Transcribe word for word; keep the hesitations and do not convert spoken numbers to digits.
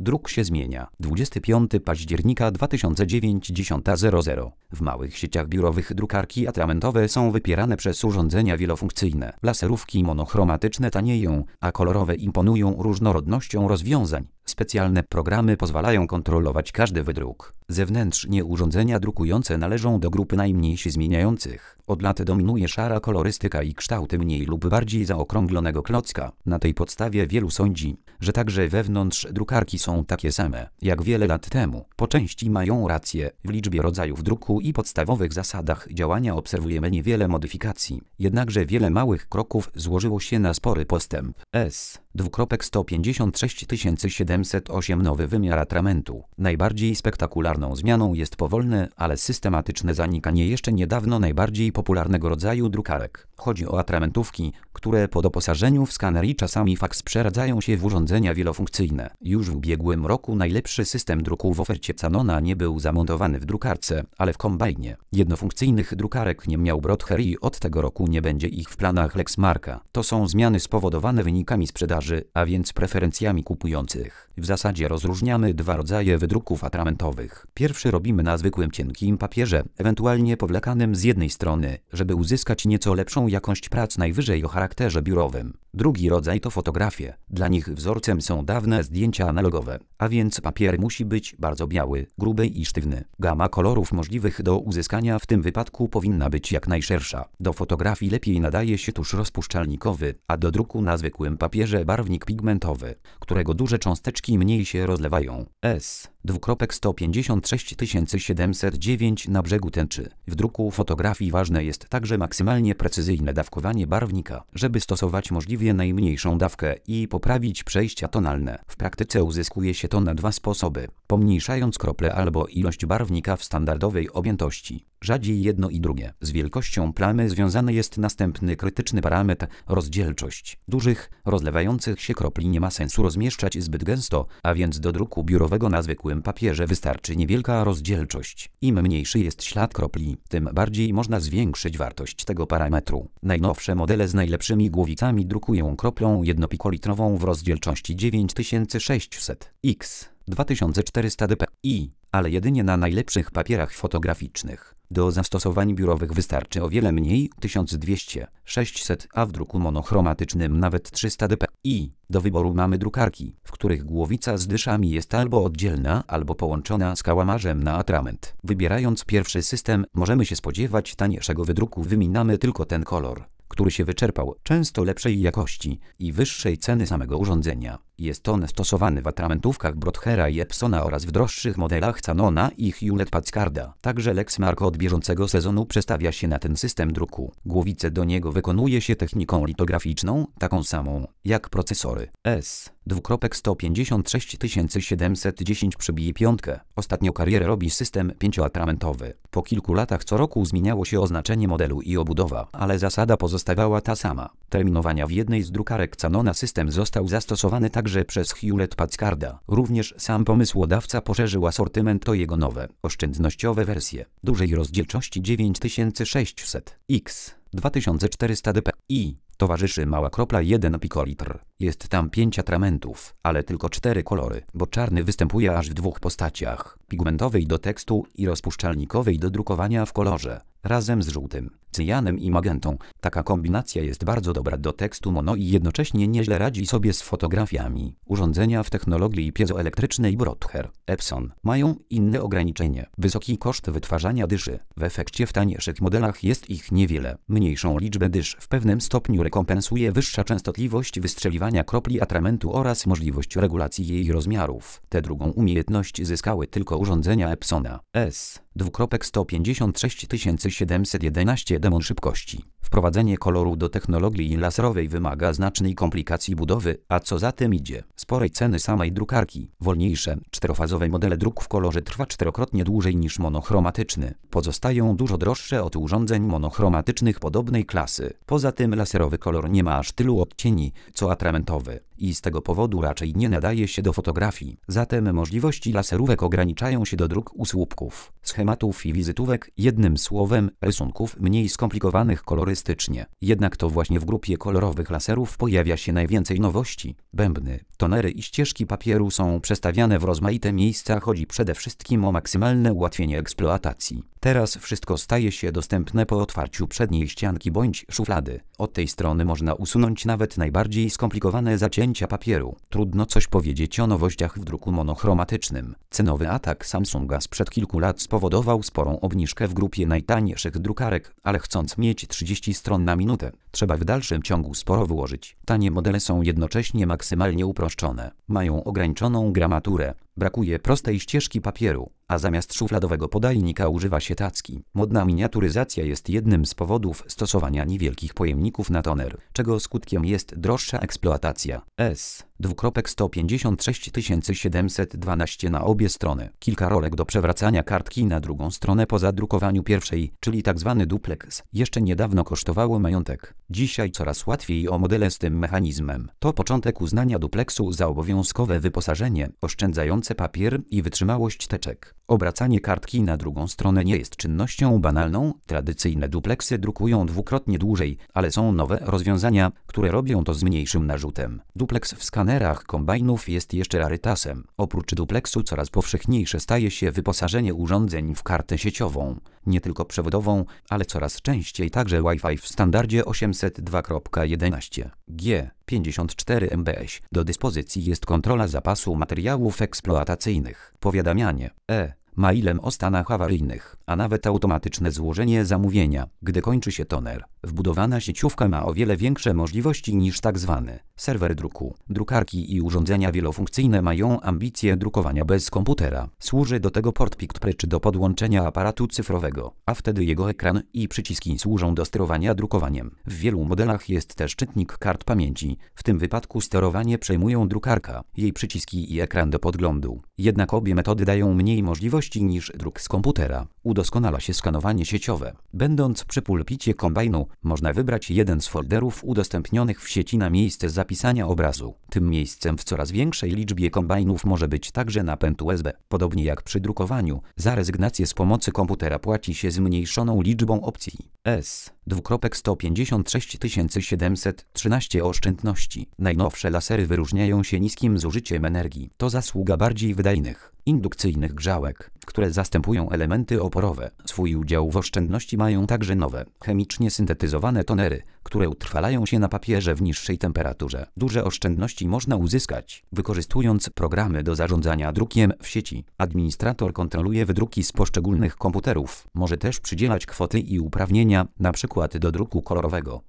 Druk się zmienia. dwudziestego piątego października dwa tysiące dziewiątego dziesiąta zero zero. W małych sieciach biurowych drukarki atramentowe są wypierane przez urządzenia wielofunkcyjne. Laserówki monochromatyczne tanieją, a kolorowe imponują różnorodnością rozwiązań. Specjalne programy pozwalają kontrolować każdy wydruk. Zewnętrznie urządzenia drukujące należą do grupy najmniej się zmieniających. Od lat dominuje szara kolorystyka i kształty mniej lub bardziej zaokrąglonego klocka. Na tej podstawie wielu sądzi, że także wewnątrz drukarki są takie same, jak wiele lat temu. Po części mają rację. W liczbie rodzajów druku i podstawowych zasadach działania obserwujemy niewiele modyfikacji. Jednakże wiele małych kroków złożyło się na spory postęp. S. sto pięćdziesiąt sześć tysięcy siedemset osiem Nowy wymiar atramentu. Najbardziej spektakularną zmianą jest powolne, ale systematyczne zanikanie jeszcze niedawno najbardziej popularnego rodzaju drukarek. Chodzi o atramentówki, które po doposażeniu w skaner i czasami faks przeradzają się w urządzenia wielofunkcyjne. Już w ubiegłym roku najlepszy system druku w ofercie Canona nie był zamontowany w drukarce, ale w kombajnie. Jednofunkcyjnych drukarek nie miał Broadhair i od tego roku nie będzie ich w planach Lexmarka. To są zmiany spowodowane wynikami sprzedaży, a więc preferencjami kupujących. W zasadzie rozróżniamy dwa rodzaje wydruków atramentowych. Pierwszy robimy na zwykłym cienkim papierze, ewentualnie powlekanym z jednej strony, żeby uzyskać nieco lepszą jakość prac najwyżej o charakterze biurowym. Drugi rodzaj to fotografie. Dla nich wzorcem są dawne zdjęcia analogowe, a więc papier musi być bardzo biały, gruby i sztywny. Gama kolorów możliwych do uzyskania w tym wypadku powinna być jak najszersza. Do fotografii lepiej nadaje się tusz rozpuszczalnikowy, a do druku na zwykłym papierze barwnik pigmentowy, którego duże cząsteczki mniej się rozlewają. S. sto pięćdziesiąt sześć tysięcy siedemset dziewięć Na brzegu tęczy. W druku fotografii ważne jest także maksymalnie precyzyjne dawkowanie barwnika, żeby stosować możliwie najmniejszą dawkę i poprawić przejścia tonalne. W praktyce uzyskuje się to na dwa sposoby: pomniejszając krople albo ilość barwnika w standardowej objętości. Rzadziej jedno i drugie. Z wielkością plamy związany jest następny krytyczny parametr – rozdzielczość. Dużych, rozlewających się kropli nie ma sensu rozmieszczać zbyt gęsto, a więc do druku biurowego na zwykłym papierze wystarczy niewielka rozdzielczość. Im mniejszy jest ślad kropli, tym bardziej można zwiększyć wartość tego parametru. Najnowsze modele z najlepszymi głowicami drukują kroplą jednopikolitrową w rozdzielczości dziewięć tysięcy sześćset x dwa tysiące czterysta dpi, ale jedynie na najlepszych papierach fotograficznych. Do zastosowań biurowych wystarczy o wiele mniej, tysiąc dwieście sześćset, a w druku monochromatycznym nawet trzysta dpi. Do wyboru mamy drukarki, w których głowica z dyszami jest albo oddzielna, albo połączona z kałamarzem na atrament. Wybierając pierwszy system, możemy się spodziewać taniejszego wydruku. Wymieniamy tylko ten kolor, który się wyczerpał, często lepszej jakości i wyższej ceny samego urządzenia. Jest on stosowany w atramentówkach Broadhaira i Epsona oraz w droższych modelach Canona i Hewlett-Packard'a. Także Lexmark od bieżącego sezonu przestawia się na ten system druku. Głowice do niego wykonuje się techniką litograficzną, taką samą jak procesory. S. sto pięćdziesiąt sześć tysięcy siedemset dziesięć przebije piątkę. Ostatnio karierę robi system pięcioatramentowy. Po kilku latach co roku zmieniało się oznaczenie modelu i obudowa, ale zasada pozostawała ta sama. Terminowania w jednej z drukarek Canona system został zastosowany także przez Hewlett-Packard'a. Również sam pomysłodawca poszerzył asortyment to jego nowe, oszczędnościowe wersje. Dużej rozdzielczości dziewięć tysięcy sześćset x dwa tysiące czterysta dpi. Towarzyszy mała kropla jeden pikolitr. Jest tam pięć atramentów, ale tylko cztery kolory, bo czarny występuje aż w dwóch postaciach: pigmentowej do tekstu i rozpuszczalnikowej do drukowania w kolorze, razem z żółtym, cyjanem i magentą. Taka kombinacja jest bardzo dobra do tekstu mono i jednocześnie nieźle radzi sobie z fotografiami. Urządzenia w technologii piezoelektrycznej Broadhair, Epson mają inne ograniczenie. Wysoki koszt wytwarzania dyszy. W efekcie w tańszych modelach jest ich niewiele. Mniejszą liczbę dysz w pewnym stopniu rekompensuje wyższa częstotliwość wystrzeliwania kropli atramentu oraz możliwość regulacji jej rozmiarów. Tę drugą umiejętność zyskały tylko urządzenia Epsona. S. sto pięćdziesiąt sześć tysięcy siedemset jedenaście Demon szybkości. Wprowadzenie koloru do technologii laserowej wymaga znacznej komplikacji budowy, a co za tym idzie, sporej ceny samej drukarki. Wolniejsze, czterofazowe modele druku w kolorze trwa czterokrotnie dłużej niż monochromatyczny. Pozostają dużo droższe od urządzeń monochromatycznych podobnej klasy. Poza tym laserowy kolor nie ma aż tylu odcieni, co atramentowy. i z tego powodu raczej nie nadaje się do fotografii. Zatem możliwości laserówek ograniczają się do druku słupków, schematów i wizytówek, jednym słowem rysunków mniej skomplikowanych kolorystycznie. Jednak to właśnie w grupie kolorowych laserów pojawia się najwięcej nowości. Bębny, tonery i ścieżki papieru są przestawiane w rozmaite miejsca. Chodzi przede wszystkim o maksymalne ułatwienie eksploatacji. Teraz wszystko staje się dostępne po otwarciu przedniej ścianki bądź szuflady. Od tej strony można usunąć nawet najbardziej skomplikowane zacięcia papieru. Trudno coś powiedzieć o nowościach w druku monochromatycznym. Cenowy atak Samsunga sprzed kilku lat spowodował sporą obniżkę w grupie najtańszych drukarek, ale chcąc mieć trzydzieści stron na minutę, trzeba w dalszym ciągu sporo wyłożyć. Tanie modele są jednocześnie maksymalnie uproszczone. Mają ograniczoną gramaturę. Brakuje prostej ścieżki papieru, a zamiast szufladowego podajnika używa się tacki. Modna miniaturyzacja jest jednym z powodów stosowania niewielkich pojemników na toner, czego skutkiem jest droższa eksploatacja. S sto pięćdziesiąt sześć tysięcy siedemset dwanaście na obie strony. Kilka rolek do przewracania kartki na drugą stronę po zadrukowaniu pierwszej, czyli tzw. duplex, jeszcze niedawno kosztowało majątek. Dzisiaj coraz łatwiej o modele z tym mechanizmem. To początek uznania duplexu za obowiązkowe wyposażenie, oszczędzające papier i wytrzymałość teczek. Obracanie kartki na drugą stronę nie jest czynnością banalną. Tradycyjne dupleksy drukują dwukrotnie dłużej, ale są nowe rozwiązania, które robią to z mniejszym narzutem. Duplex w skanerach kombajnów jest jeszcze rarytasem. Oprócz dupleksu coraz powszechniejsze staje się wyposażenie urządzeń w kartę sieciową. Nie tylko przewodową, ale coraz częściej także Wi-Fi w standardzie osiemset dwa kropka jedenaście G pięćdziesiąt cztery megabajtów. Do dyspozycji jest kontrola zapasu materiałów eksploatacyjnych, powiadamianie e mailem o stanach awaryjnych, a nawet automatyczne złożenie zamówienia, gdy kończy się toner. Wbudowana sieciówka ma o wiele większe możliwości niż tzw. serwer druku. Drukarki i urządzenia wielofunkcyjne mają ambicje drukowania bez komputera. Służy do tego port Pictpre czy do podłączenia aparatu cyfrowego, a wtedy jego ekran i przyciski służą do sterowania drukowaniem. W wielu modelach jest też czytnik kart pamięci. W tym wypadku sterowanie przejmują drukarka, jej przyciski i ekran do podglądu. Jednak obie metody dają mniej możliwości niż druk z komputera. Udoskonala się skanowanie sieciowe. Będąc przy pulpicie kombajnu, można wybrać jeden z folderów udostępnionych w sieci na miejsce zapisania obrazu. Tym miejscem w coraz większej liczbie kombajnów może być także napęd U S B. Podobnie jak przy drukowaniu, za rezygnację z pomocy komputera płaci się zmniejszoną liczbą opcji. S sto pięćdziesiąt sześć tysięcy siedemset trzynaście oszczędności. Najnowsze lasery wyróżniają się niskim zużyciem energii. To zasługa bardziej wydajnych, indukcyjnych grzałek, które zastępują elementy oporowe. Swój udział w oszczędności mają także nowe, chemicznie syntetyzowane tonery, które utrwalają się na papierze w niższej temperaturze. Duże oszczędności można uzyskać, wykorzystując programy do zarządzania drukiem w sieci. Administrator kontroluje wydruki z poszczególnych komputerów. Może też przydzielać kwoty i uprawnienia, np. do druku kolorowego.